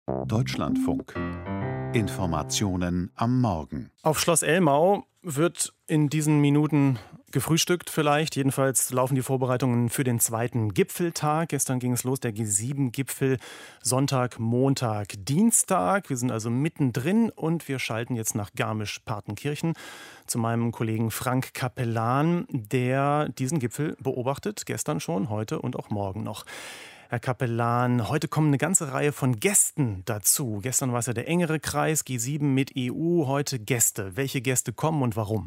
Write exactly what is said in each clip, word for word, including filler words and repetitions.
Deutschlandfunk. Informationen am Morgen. Auf Schloss Elmau wird in diesen Minuten gefrühstückt vielleicht. Jedenfalls laufen die Vorbereitungen für den zweiten Gipfeltag. Gestern ging es los, der G sieben Gipfel. Sonntag, Montag, Dienstag. Wir sind also mittendrin und wir schalten jetzt nach Garmisch-Partenkirchen zu meinem Kollegen Frank Capellan, der diesen Gipfel beobachtet. Gestern schon, heute und auch morgen noch. Herr Capellan, heute kommen eine ganze Reihe von Gästen dazu. Gestern war es ja der engere Kreis, G sieben mit E U, heute Gäste. Welche Gäste kommen und warum?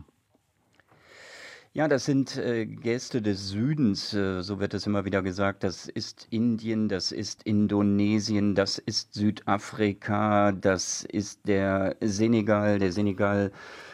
Ja, das sind äh, Gäste des Südens, äh, so wird es immer wieder gesagt. Das ist Indien, das ist Indonesien, das ist Südafrika, das ist der Senegal. Der Senegal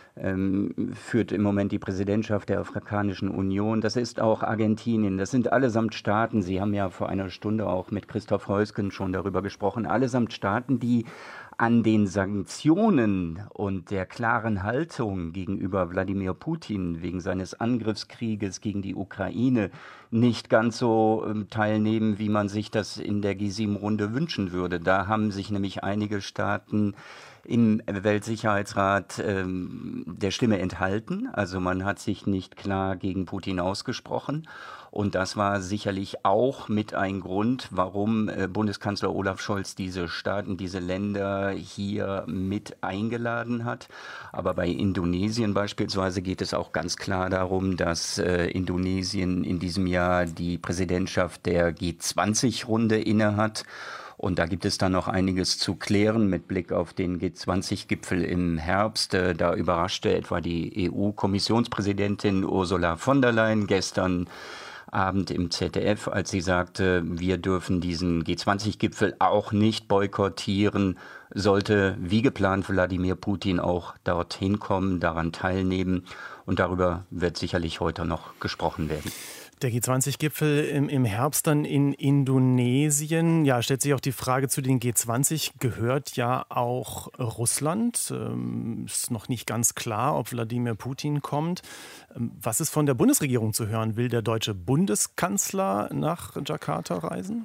ähm, führt im Moment die Präsidentschaft der Afrikanischen Union. Das ist auch Argentinien. Das sind allesamt Staaten, Sie haben ja vor einer Stunde auch mit Christoph Heusgen schon darüber gesprochen, allesamt Staaten, die an den Sanktionen und der klaren Haltung gegenüber Wladimir Putin wegen seines Angriffskrieges gegen die Ukraine nicht ganz so ähm, teilnehmen, wie man sich das in der G sieben Runde wünschen würde. Da haben sich nämlich einige Staaten im Weltsicherheitsrat ähm, der Stimme enthalten. Also man hat sich nicht klar gegen Putin ausgesprochen. Und das war sicherlich auch mit ein Grund, warum äh, Bundeskanzler Olaf Scholz diese Staaten, diese Länder hier mit eingeladen hat. Aber bei Indonesien beispielsweise geht es auch ganz klar darum, dass äh, Indonesien in diesem Jahr die Präsidentschaft der G zwanzig Runde innehat. Und da gibt es dann noch einiges zu klären mit Blick auf den G zwanzig Gipfel im Herbst. Da überraschte etwa die E U-Kommissionspräsidentin Ursula von der Leyen gestern Abend im Z D F, als sie sagte, wir dürfen diesen G zwanzig Gipfel auch nicht boykottieren. Sollte wie geplant Wladimir Putin auch dorthin kommen, daran teilnehmen. Und darüber wird sicherlich heute noch gesprochen werden. Der G zwanzig Gipfel im, im Herbst dann in Indonesien. Ja, stellt sich auch die Frage, zu den G zwanzig gehört ja auch Russland. Ähm, ist noch nicht ganz klar, ob Wladimir Putin kommt. Ähm, was ist von der Bundesregierung zu hören? Will der deutsche Bundeskanzler nach Jakarta reisen?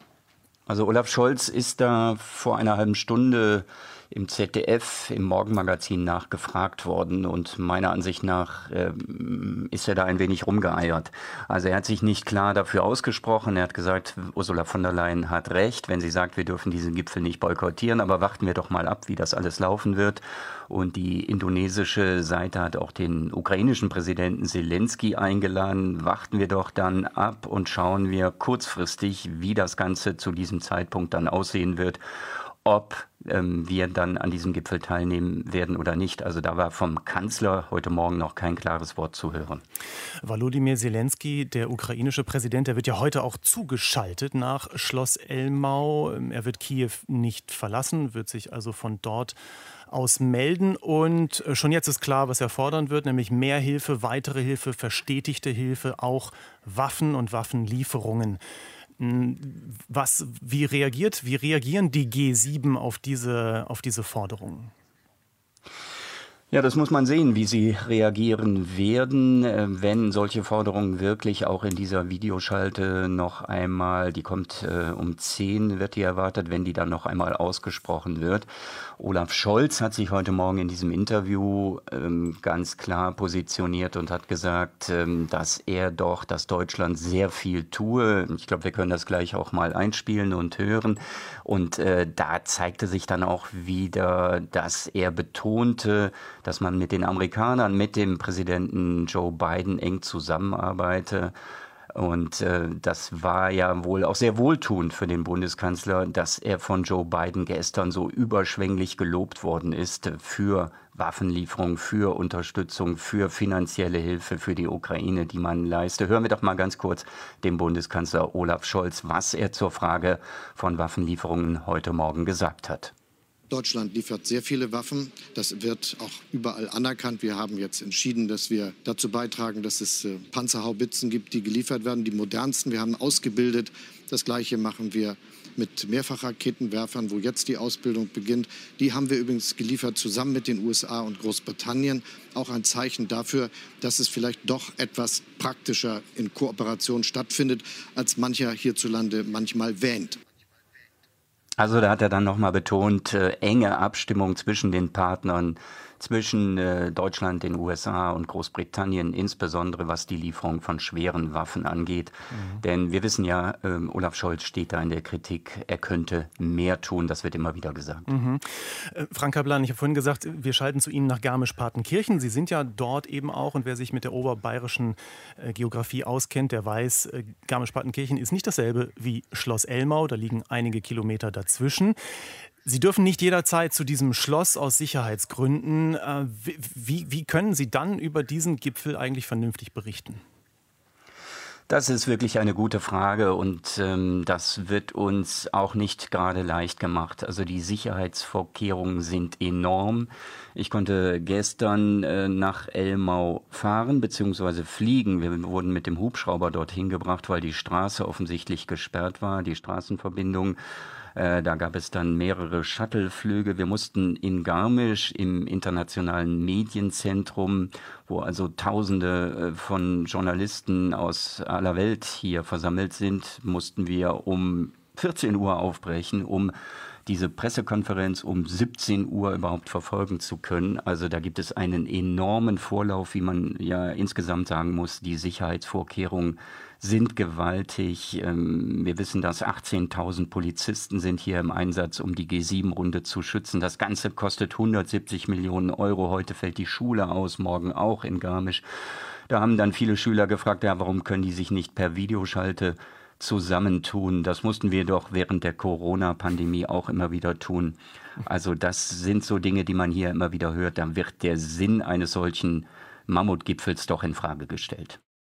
Also Olaf Scholz ist da vor einer halben Stunde im Z D F, im Morgenmagazin nachgefragt worden und meiner Ansicht nach äh, ist er da ein wenig rumgeeiert. Also er hat sich nicht klar dafür ausgesprochen. Er hat gesagt, Ursula von der Leyen hat recht, wenn sie sagt, wir dürfen diesen Gipfel nicht boykottieren, aber warten wir doch mal ab, wie das alles laufen wird. Und die indonesische Seite hat auch den ukrainischen Präsidenten Zelensky eingeladen. Warten wir doch dann ab und schauen wir kurzfristig, wie das Ganze zu diesem Zeitpunkt dann aussehen wird, ob ähm, wir dann an diesem Gipfel teilnehmen werden oder nicht. Also da war vom Kanzler heute Morgen noch kein klares Wort zu hören. Volodymyr Zelensky, der ukrainische Präsident, der wird ja heute auch zugeschaltet nach Schloss Elmau. Er wird Kiew nicht verlassen, wird sich also von dort aus melden. Und schon jetzt ist klar, was er fordern wird, nämlich mehr Hilfe, weitere Hilfe, verstetigte Hilfe, auch Waffen und Waffenlieferungen. Was, wie reagiert, wie reagieren die G sieben auf diese, auf diese Forderungen? Ja, das muss man sehen, wie sie reagieren werden, wenn solche Forderungen wirklich auch in dieser Videoschalte noch einmal, die kommt äh, um zehn, wird die erwartet, wenn die dann noch einmal ausgesprochen wird. Olaf Scholz hat sich heute Morgen in diesem Interview ähm, ganz klar positioniert und hat gesagt, ähm, dass er doch, dass Deutschland sehr viel tue. Ich glaube, wir können das gleich auch mal einspielen und hören. Und äh, da zeigte sich dann auch wieder, dass er betonte, dass man mit den Amerikanern, mit dem Präsidenten Joe Biden eng zusammenarbeite. Und äh, das war ja wohl auch sehr wohltuend für den Bundeskanzler, dass er von Joe Biden gestern so überschwänglich gelobt worden ist für Waffenlieferung, für Unterstützung, für finanzielle Hilfe für die Ukraine, die man leiste. Hören wir doch mal ganz kurz den Bundeskanzler Olaf Scholz, was er zur Frage von Waffenlieferungen heute Morgen gesagt hat. Deutschland liefert sehr viele Waffen. Das wird auch überall anerkannt. Wir haben jetzt entschieden, dass wir dazu beitragen, dass es äh, Panzerhaubitzen gibt, die geliefert werden, die modernsten. Wir haben ausgebildet. Das Gleiche machen wir mit Mehrfachraketenwerfern, wo jetzt die Ausbildung beginnt. Die haben wir übrigens geliefert zusammen mit den U S A und Großbritannien. Auch ein Zeichen dafür, dass es vielleicht doch etwas praktischer in Kooperation stattfindet, als mancher hierzulande manchmal wähnt. Also da hat er dann nochmal betont, äh, enge Abstimmung zwischen den Partnern, zwischen äh, Deutschland, den U S A und Großbritannien, insbesondere was die Lieferung von schweren Waffen angeht. Mhm. Denn wir wissen ja, äh, Olaf Scholz steht da in der Kritik, er könnte mehr tun, das wird immer wieder gesagt. Mhm. Äh, Frank Kaplan, ich habe vorhin gesagt, wir schalten zu Ihnen nach Garmisch-Partenkirchen. Sie sind ja dort eben auch, und wer sich mit der oberbayerischen äh, Geografie auskennt, der weiß, äh, Garmisch-Partenkirchen ist nicht dasselbe wie Schloss Elmau, da liegen einige Kilometer dazwischen. Sie dürfen nicht jederzeit zu diesem Schloss aus Sicherheitsgründen. Wie, wie können Sie dann über diesen Gipfel eigentlich vernünftig berichten? Das ist wirklich eine gute Frage und ähm, das wird uns auch nicht gerade leicht gemacht. Also die Sicherheitsvorkehrungen sind enorm. Ich konnte gestern äh, nach Elmau fahren bzw. fliegen. Wir wurden mit dem Hubschrauber dorthin gebracht, weil die Straße offensichtlich gesperrt war, die Straßenverbindung. Äh, da gab es dann mehrere Shuttleflüge. Wir mussten in Garmisch im internationalen Medienzentrum, wo also Tausende äh, von Journalisten aus aller Welt hier versammelt sind, mussten wir um vierzehn Uhr aufbrechen, um diese Pressekonferenz um siebzehn Uhr überhaupt verfolgen zu können. Also da gibt es einen enormen Vorlauf, wie man ja insgesamt sagen muss. Die Sicherheitsvorkehrungen sind gewaltig. Wir wissen, dass achtzehntausend Polizisten sind hier im Einsatz, um die G sieben Runde zu schützen. Das Ganze kostet hundertsiebzig Millionen Euro. Heute fällt die Schule aus, morgen auch in Garmisch. Da haben dann viele Schüler gefragt, ja, warum können die sich nicht per Videoschalte zusammentun? Das mussten wir doch während der Corona-Pandemie auch immer wieder tun. Also das sind so Dinge, die man hier immer wieder hört. Da wird der Sinn eines solchen Mammutgipfels doch in Frage gestellt.